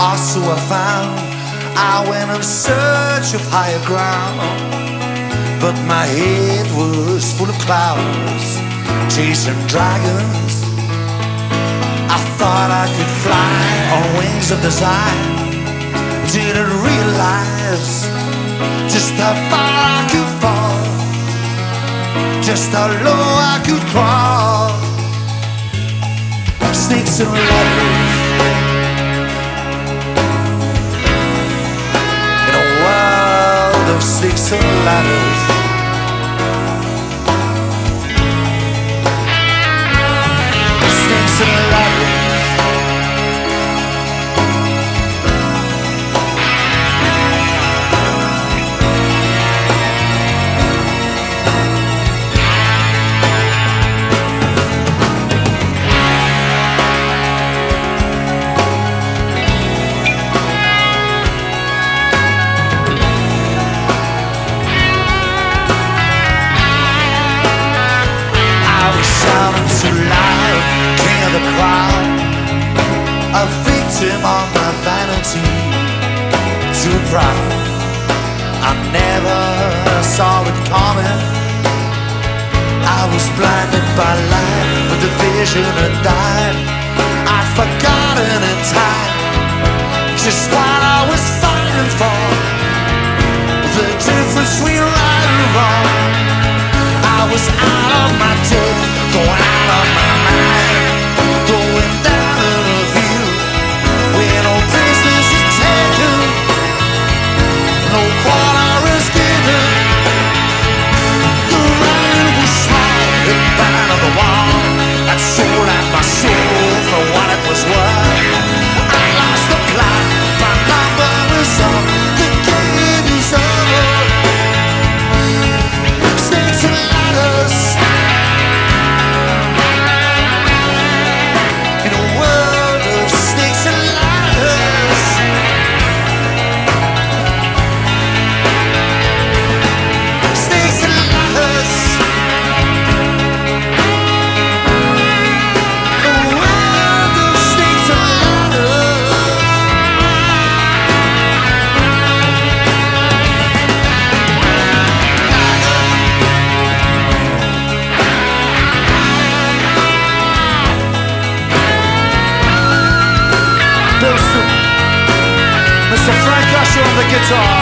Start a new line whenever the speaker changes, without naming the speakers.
Also I found I went in search of higher ground, but my head was full of clouds, chasing dragons. I thought I could fly on wings of desire. Didn't realize just how far I could fall, just how low I could crawl. Snakes and ladders in a world of snakes and ladders. Snakes and ladders. Sounding too loud, king of the crowd, a victim of my vanity, too proud. I never saw it coming. I was blinded by light, but the vision had died. I'd forgotten in time just what I was fighting for, the difference between right and wrong. I was out of my depth, going out of my mind, going down in a view where no business is taken, no quarter is given. The writing was small, it bound on the wall. I sold out my soul for what it was worth. I lost the plot, my number was up, the game is over. Snakes and ladders in a world of snakes and ladders. Snakes and ladders. In a world of snakes and ladders. Mr. Frank Usher on the guitar.